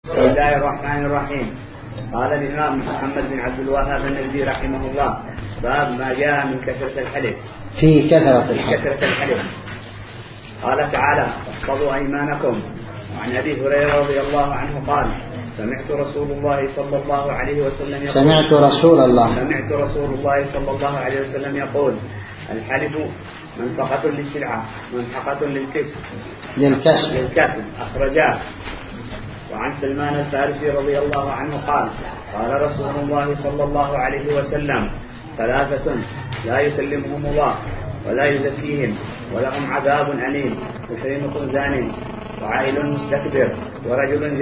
بسم الله الرحمن الرحيم. قال الإمام محمد بن عبد الوهاب النجدي رحمه الله: باب ما جاء من كثرة الحلف. في كثرة الحلف. قال تعالى: احفظوا أيمانكم. وعن أبي هريرة رضي الله عنه قال: سمعت رسول الله صلى الله عليه وسلم يقول: سمعت رسول الله صلى الله عليه وسلم يقول: الحلف منفقة للسلعة منفقة للكسب. أخرجاه. وعن سلمان الفارسي رضي الله عنه قال: قال رسول الله صلى الله عليه وسلم: ثلاثة لا يكلمهم الله ولا يزكيهم ولهم عذاب أليم: مشرمق زان وعائل مستكبر ورجل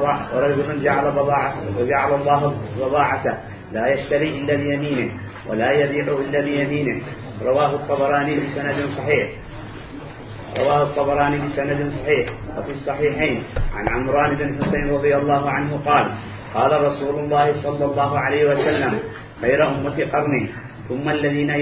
جعل الله بضاعته لا يشتري إلا بيمينه ولا يبيع إلا بيمينه. رواه الطبراني بسند صحيح. وفي الصحيحين عن عمران بن حسين رضي الله عنه قال: قال رسول الله صلى الله عليه وسلم: خير أمتي قرني ثم الذين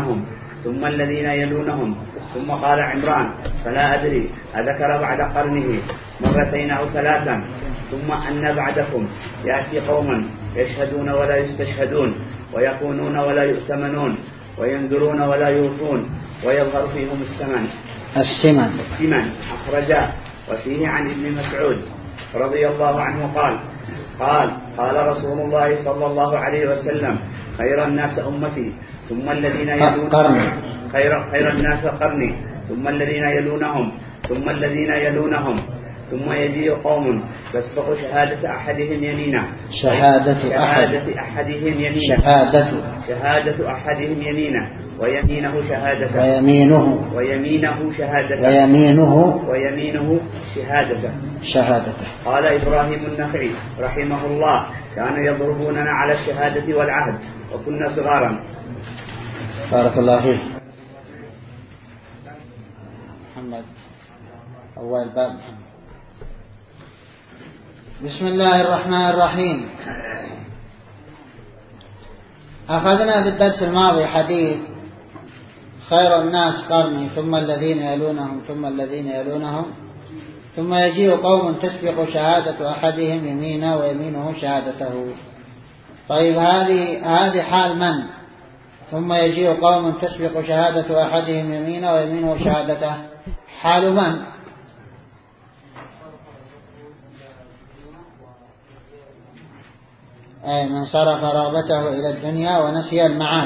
يلونهم ثم قال عمران: فلا أدري أذكر بعد قرنه مرتين أو ثلاثا: ثم أن بعدكم يأتي قوما يشهدون ولا يستشهدون ويقونون ولا يؤتمنون وينذرون ولا يوفون ويظهر فيهم السمن. أخرجاه. وفيه عن ابن مسعود رضي الله عنه قال رسول الله صلى الله عليه وسلم: خير الناس أمتي ثم الذين يلونهم خير الناس قرني ثم الذين يلونهم ثم يجيء قوم تسبق شهادة أحدهم يمينه ويمينه شهادته. قال إبراهيم النخعي رحمه الله: كانوا يضربوننا على الشهادة والعهد وكنا صغارا. بارك الله فيك. محمد أول باب. بسم الله الرحمن الرحيم. أخذنا في الدرس الماضي حديث: خير الناس قرني ثم الذين يلونهم ثم الذين يلونهم ثم يجيء قوم تسبق شهادة أحدهم يمينه ويمينه شهادته. طيب هذه حال من؟ ثم يجيء قوم تسبق شهادة أحدهم يمينه ويمينه شهادته، حال من؟ أي من صرف رغبته إلى الدنيا ونسي المعاد،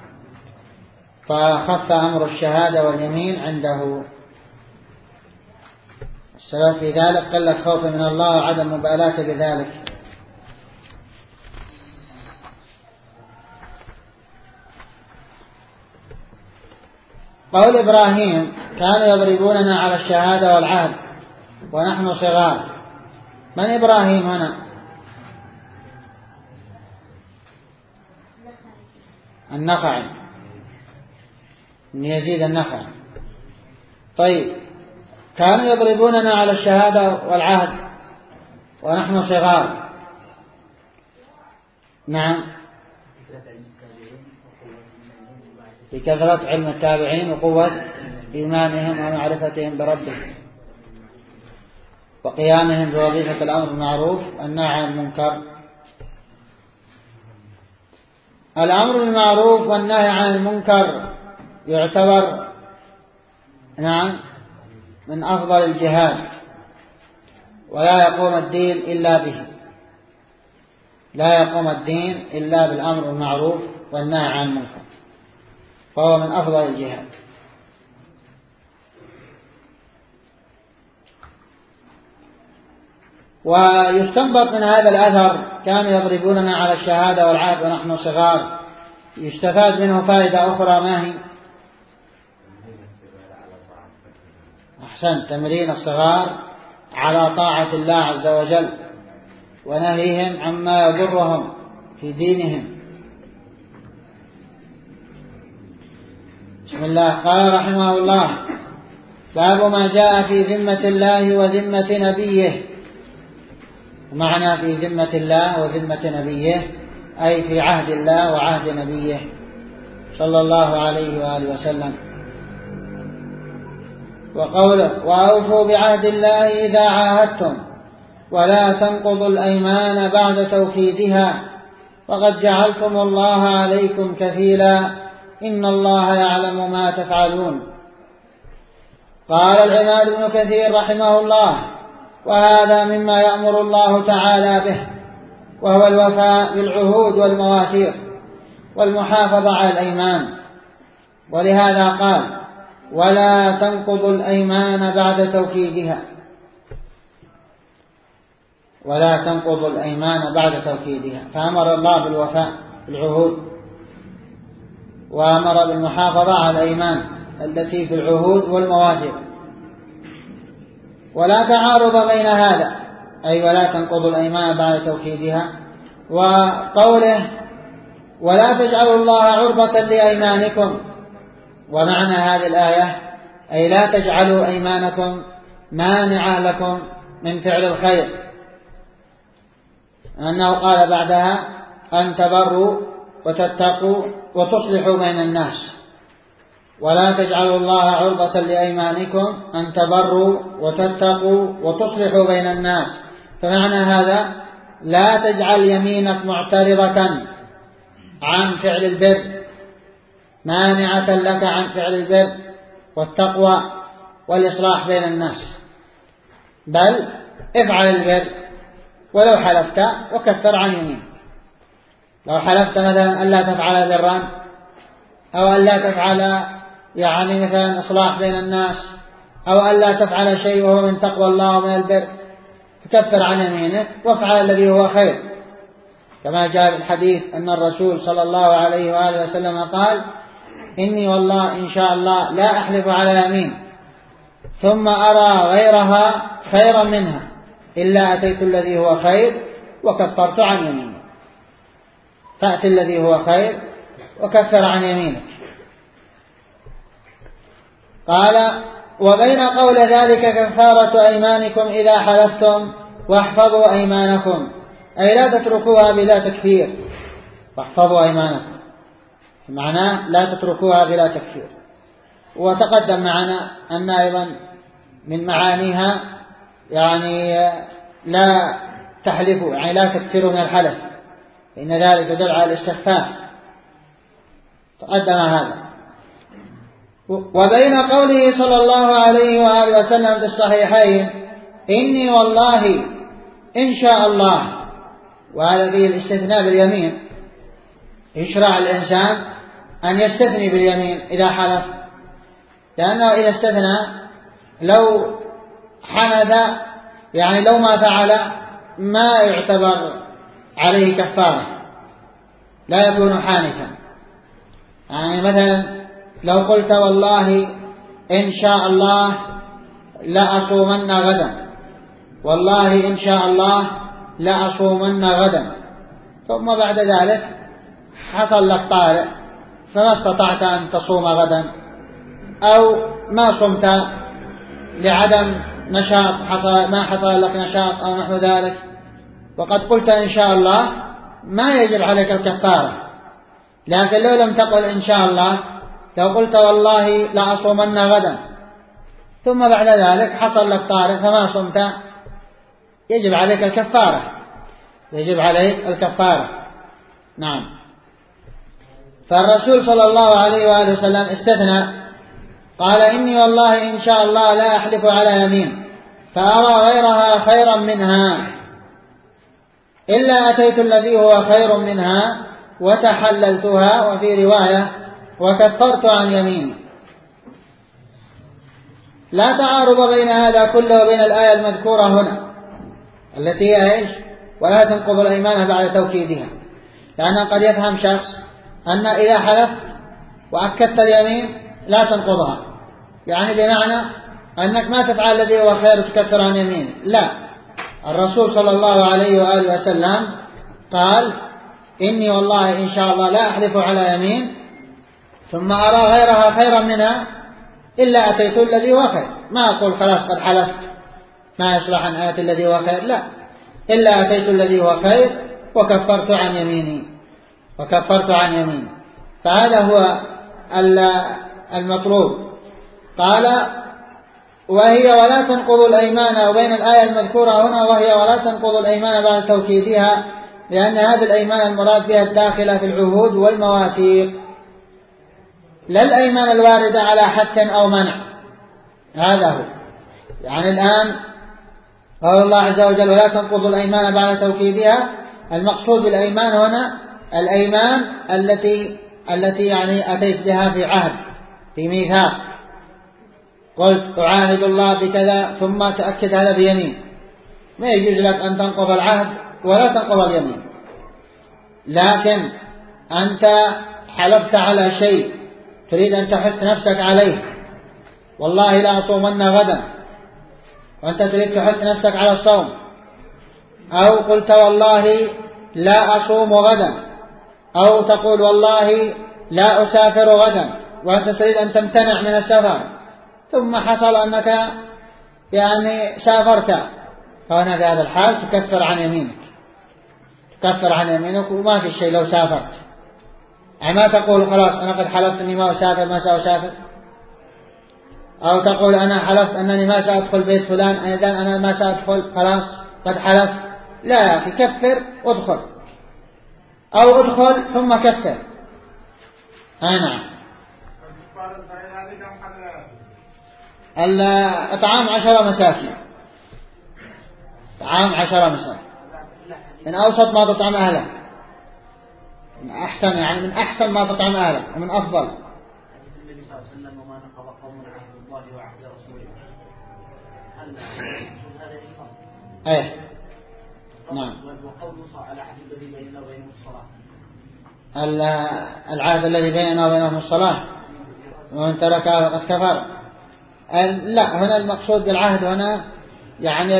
فخف أمر الشهادة واليمين عنده. السبب في ذلك قلة خوف من الله وعدم مبالاة بذلك. قول إبراهيم: كانوا يضربوننا على الشهادة والعهد ونحن صغار. من إبراهيم هنا؟ النخعي بن يزيد النخعي. طيب، كانوا يضربوننا على الشهادة والعهد ونحن صغار. نعم، بكثرة علم التابعين وقوة إيمانهم ومعرفتهم بربهم وقيامهم بوظيفة الأمر بالمعروف والنهي عن المنكر. الأمر بالمعروف والنهي عن المنكر يعتبر من أفضل الجهاد، ولا يقوم الدين إلا به. لا يقوم الدين إلا بالأمر بالمعروف والنهي عن المنكر، فهو من أفضل الجهاد. ويستنبط من هذا الأثر: كانوا يضربوننا على الشهادة والعهد ونحن صغار، يستفاد منه فائدة أخرى. ما هي؟ أحسن، تمرين الصغار على طاعة الله عز وجل ونهيهم عما يضرهم في دينهم. بسم الله. قال رحمه الله: باب ما جاء في ذمة الله وذمة نبيه. معنى في ذمة الله وذمة نبيه أي في عهد الله وعهد نبيه صلى الله عليه وآله وسلم. وقوله: وأوفوا بعهد الله إذا عاهدتم ولا تنقضوا الأيمان بعد توكيدها وقد جعلتم الله عليكم كفيلا إن الله يعلم ما تفعلون. قال العماد بن كثير رحمه الله: وهذا مما يأمر الله تعالى به، وهو الوفاء بالعهود والمواثيق والمحافظة على الأيمان، ولهذا قال: ولا تنقضوا الأيمان بعد توكيدها، ولا تنقضوا الأيمان بعد توكيدها، فأمر الله بالوفاء بالعهود وأمر بالمحافظة على الأيمان التي في العهود والمواثيق. ولا تعارض بين هذا، أي ولا تنقضوا الأيمان بعد توكيدها، وقوله ولا تجعلوا الله عرضة لأيمانكم. ومعنى هذه الآية أي لا تجعلوا أيمانكم مانعة لكم من فعل الخير، أنه قال بعدها أن تبروا وتتقوا وتصلحوا بين الناس. ولا تجعلوا الله عرضة لأيمانكم أن تبروا وتتقوا وتصلحوا بين الناس، فمعنى هذا لا تجعل يمينك معترضة عن فعل البر، مانعة لك عن فعل البر والتقوى والإصلاح بين الناس، بل افعل البر ولو حلفت وكفر عن يمين. لو حلفت مثلا ألا تفعل برا أو ألا تفعل مثلا إصلاح بين الناس أو ألا تفعل شيء وهو من تقوى الله ومن البر، فكفر عن يمينك وافعل الذي هو خير، كما جاء في الحديث أن الرسول صلى الله عليه وآله وسلم قال: إني والله إن شاء الله لا أحلف على يمين ثم أرى غيرها خيرا منها إلا أتيت الذي هو خير وكفرت عن يمينك. فأتي الذي هو خير وكفر عن يمينك. قال: وبين قول ذلك كفارة أيمانكم إذا حلفتم واحفظوا أيمانكم، أي لا تتركوها بلا تكفير، واحفظوا أيمانكم معناه لا تتركوها بلا تكفير. وتقدم معنا أن أيضا من معانيها لا تحلفوا، لا تكفروا من الحلف، فإن ذلك يدل على الاستخفاف، تقدم هذا. وبين قوله صلى الله عليه وآله وسلم في الصحيحين: إني والله إن شاء الله، وهذا فيه الاستثناء باليمين، يشرع الإنسان أن يستثني باليمين إذا حلف، لأنه إذا استثنى لو حنث لو ما فعل ما يعتبر عليه كفارة، لا يكون حانثا. مثلا لو قلت والله إن شاء الله لأصومن غدا، والله إن شاء الله لأصومن غدا، ثم بعد ذلك حصل لك طارئ فما استطعت أن تصوم غدا، أو ما صمت لعدم نشاط، ما حصل لك نشاط أو نحو ذلك، وقد قلت إن شاء الله، ما يجب عليك الكفارة. لكن لو لم تقل إن شاء الله، لو قلت والله لا أصومن غدا ثم بعد ذلك حصل لك طارئ فما صمت، يجب عليك الكفارة، يجب عليك الكفارة. نعم. فالرسول صلى الله عليه وآله وسلم استثنى، قال: إني والله إن شاء الله لا أحلف على يمين فأرى غيرها خيرا منها إلا أتيت الذي هو خير منها وتحللتها، وفي رواية وكفرت عن يميني. لا تعارض بين هذا كله وبين الآية المذكورة هنا التي هي إيش؟ ولا تنقض الأيمان بعد توكيدها، لأن قد يفهم شخص أن إذا حلف وأكدت اليمين لا تنقضها، بمعنى أنك ما تفعل الذي هو خير وتكفر عن يمين. لا، الرسول صلى الله عليه وآله وسلم قال: إني والله إن شاء الله لا أحلف على يمين ثم أرى غيرها خيرا منها إلا أتيت الذي هو خير. ما أقول خلاص قد حلفت ما يصلح أن آتي الذي هو خير، لا، إلا أتيت الذي هو خير وكفرت عن يميني، وكفرت عن يميني. فهذا هو المطلوب. قال: وهي ولا تنقض الأيمان، وبين الآية المذكورة هنا وهي ولا تنقض الأيمان بعد توكيدها، لأن هذه الأيمان المراد بها الداخلة في العهود والمواثيق، لا الأيمان الواردة على حث أو منع. هذا هو. يعني الآن قال الله عز وجل ولا تنقض الأيمان بعد توكيدها، المقصود بالأيمان هنا الأيمان التي يعني أتيت بها في عهد، في ميثاق، قلت أعاهد الله بكذا ثم تأكد هذا بيمين، ما يجوز لك أن تنقض العهد ولا تنقض اليمين. لكن أنت حلفت على شيء تريد أن تحث نفسك عليه، والله لا أصومن غدا، وأنت تريد تحث نفسك على الصوم، أو قلت والله لا أصوم غدا، أو تقول والله لا أسافر غدا، وأنت تريد أن تمتنع من السفر، ثم حصل أنك يعني سافرت، فهنا في هذا الحال تكفر عن يمينك، تكفر عن يمينك وما في شيء لو سافرت. يعني ما تقول خلاص أنا قد حلفت أني ما أسافر ما سأسافر، أو تقول أنا حلفت أنني ما سأدخل بيت فلان، إذن أنا ما سأدخل، خلاص قد حلفت. لا يا أخي، كفر وادخل، أو ادخل ثم كفر. نعم. الإطعام 10 مساكين، إطعام 10 مساكين من أوسط ما تطعم أهلك، من أحسن، يعني من أحسن ما تطعم أهلك، ومن أفضل. النبي صلى الله عليه وسلم وما نقض قوم عهد الله وعهد رسوله، هل هذا إحرام؟ أيه نعم. وقوله على العهد الذي بيننا وبينهم الصلاة، العهد الذي بيننا وبينهم الصلاة ومن تركها فقد كفر. لا، هنا المقصود بالعهد هنا يعني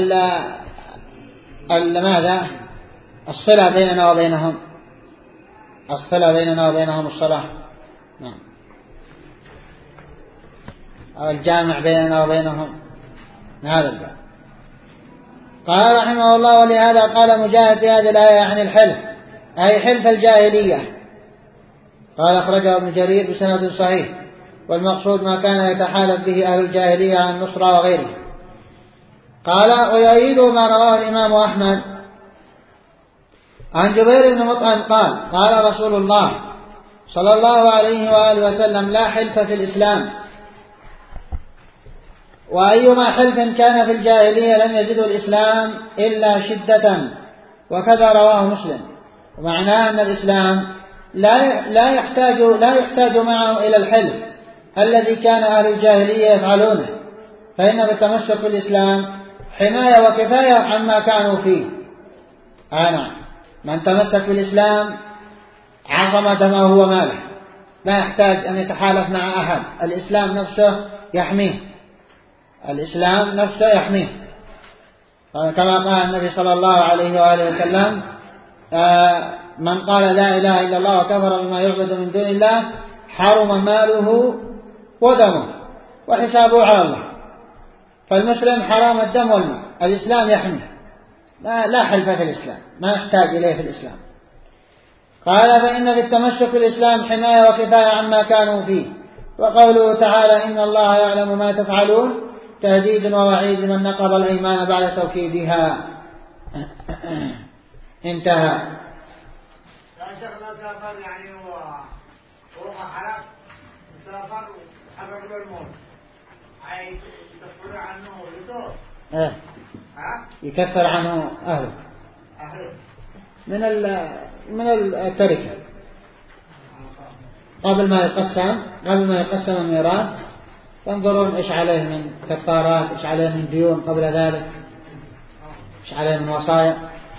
ماذا؟ الصلة بيننا وبينهم، الصلة بيننا وبينهم الصلاة، نعم، أو الجامع بيننا وبينهم، هذا الباب. قال رحمه الله ولهذا قال مجاهد في هذه الآية عن الحلف أي حلف الجاهلية. قال أخرجه ابن جرير بسند صحيح، والمقصود ما كان يتحالف به أهل الجاهلية عن النصرة وغيره. قال ويؤيد ما رواه الإمام أحمد عن جبير بن مطعم قال قال رسول الله صلى الله عليه وآله وسلم لا حلف في الإسلام، وأيما حلف كان في الجاهلية لم يزده الإسلام إلا شدة، وكذا رواه مسلم. ومعناه أن الإسلام لا يحتاج معه إلى الحلف الذي كان أهل الجاهلية يفعلونه، فإن بالتمسك بالإسلام حماية وكفاية عما كانوا فيه. من تمسك بالإسلام عصم دمه وماله، لا يحتاج أن يتحالف مع أحد، الإسلام نفسه يحميه، الإسلام نفسه يحميه، كما قال النبي صلى الله عليه وآله وسلم من قال لا إله إلا الله وكفر بما يعبد من دون الله حرم ماله ودمه وحسابه على الله. فالمسلم حرام الدم والمال، الإسلام يحميه، لا حلف في الإسلام، ما يحتاج إليه في الإسلام. قال فإن في التمسك بالإسلام حماية وكفاية عما كانوا فيه. وقوله تعالى إن الله يعلم ما تفعلون تهديد ووعيد من نقض الأيمان بعد توكيدها. انتهى. لا شغل سافر يعني هو حلف سافر حرق بالموت عايز يكفر عنه ولده يكفر عنه أهله من التركة قبل ما يقسم الميراث، تنظرون إيش عليه من كفارات، إيش عليه من ديون قبل ذلك، إيش عليه من وصايا.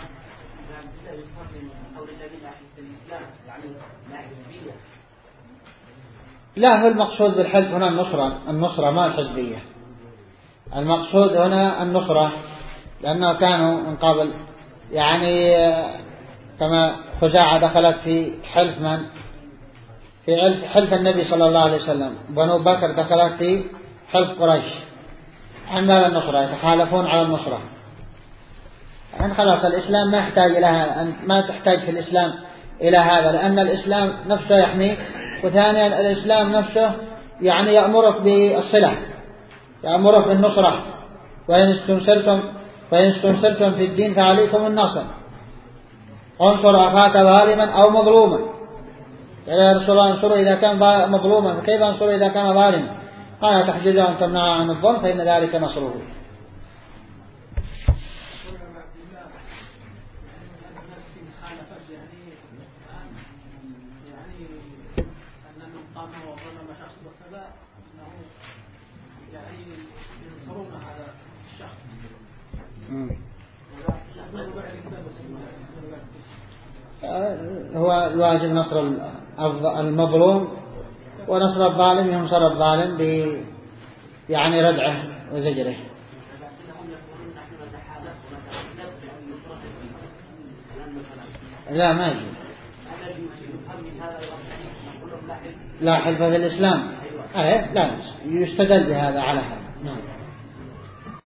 لا، هو المقصود بالحلف هنا النصرة ما الحزبية، المقصود هنا النصرة، لأنه كانوا من قبل يعني كما خزاعة دخلت في حلف في حلف النبي صلى الله عليه وسلم، بنو بكر دخلت في حلف قريش عن باب النصرة، يتحالفون على النصرة. يعني خلاص الإسلام ما يحتاج إلى ما تحتاج في الإسلام إلى هذا، لأن الإسلام نفسه يحميك، وثانيا الإسلام نفسه يعني يأمرك بالصلة، يأمره بالنصرة، وإن استنصرتم في الدين فعليكم النصر، انصر أخاك ظالما أو مظلوما. يا رسول الله انصره إذا كان مظلوما، كيف انصره إذا كان ظالما؟ قال تحجزه أن تمنع عن الظلم فإن ذلك نصره. هو الواجب نصر المظلوم، ونصر الظالم ينصر الظالم يعني ردعه وزجره. لا ما يجوز، لا حلف في الإسلام. لا يستدل بهذا على هذا.